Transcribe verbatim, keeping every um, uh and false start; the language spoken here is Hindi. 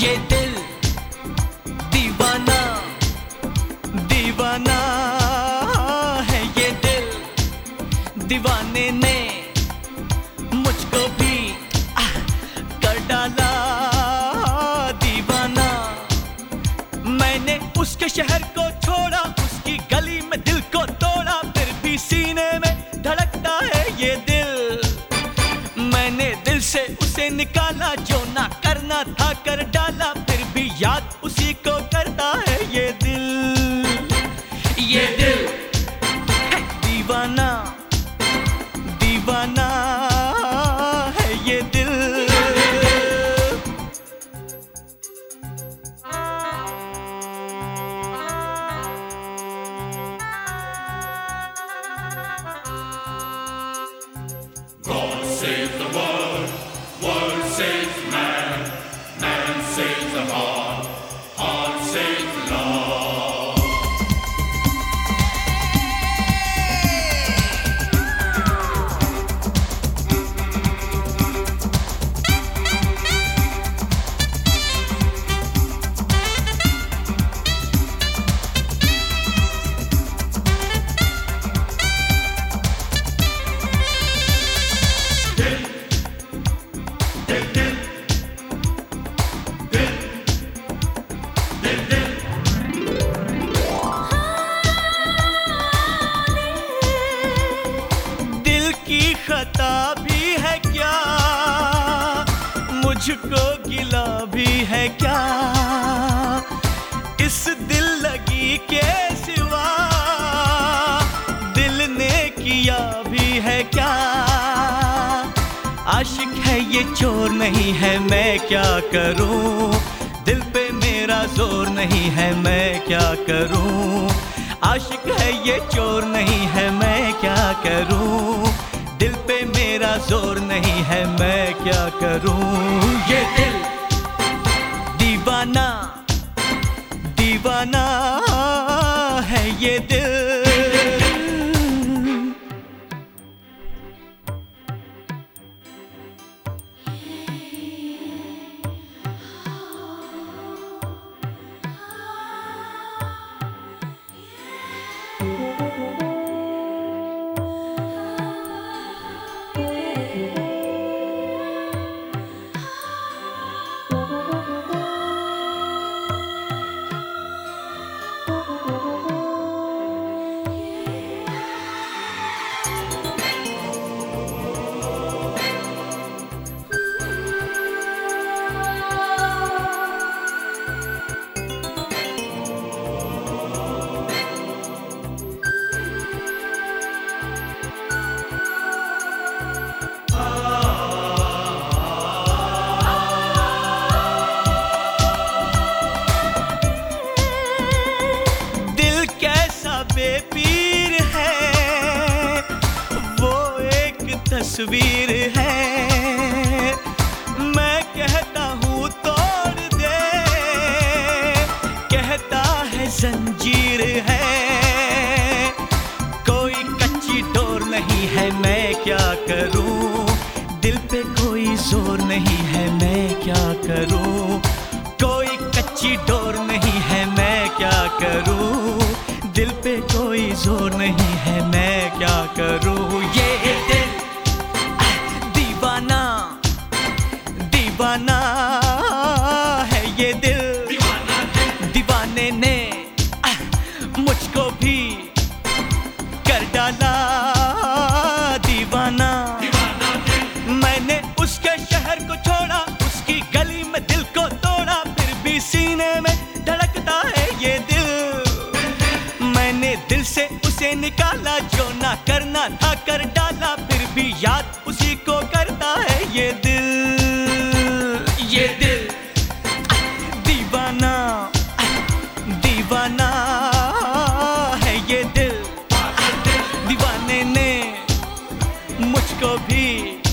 ये दिल दीवाना, दीवाना है ये दिल। दीवाने ने मुझको भी कर डाला दीवाना। मैंने उसके शहर को छोड़ा, उसकी गली में दिल को तोड़ा, फिर भी सीने में धड़कता है ये दिल। मैंने दिल से उसे निकाला, जो ना करना था कर डाला, फिर भी याद उसी को करता है ये दिल। ये दिल है दीवाना, दीवाना है ये दिल। God save the world, world saves man, man saves the heart, heart saves love. खता भी है क्या, मुझको गिला भी है क्या, इस दिल लगी के सिवा दिल ने किया भी है क्या। आशिक है ये चोर नहीं है, मैं क्या करूं, दिल पे मेरा जोर नहीं है, मैं क्या करूं। आशिक है ये चोर नहीं है, मैं क्या करूं, दिल पे मेरा जोर नहीं है, मैं क्या करूं। ये दिल दीवाना, दीवाना है ये दिल। बेपीर है वो एक तस्वीर है, मैं कहता हूँ तोड़ दे, कहता है जंजीर है। कोई कच्ची डोर नहीं है, मैं क्या करूँ, दिल पे कोई जोर नहीं है, मैं क्या करूँ। कोई कच्ची डोर नहीं है, मैं क्या करूँ, दिल पे कोई जोर नहीं है, मैं क्या करूं। ये दिल दीवाना, दीवाना है ये दिल। दीवाने ने मुझको भी कर डाला दीवाना। मैंने उसके शहर को छोड़ा, उसकी गली में दिल को तोड़ा, फिर भी सीने में धड़कता है ये दिल। मैंने दिल से उसे निकाला, जो ना करना था कर डाला, फिर भी याद उसी को करता है ये दिल। ये दिल दीवाना, दीवाना है ये दिल। दीवाने ने मुझको भी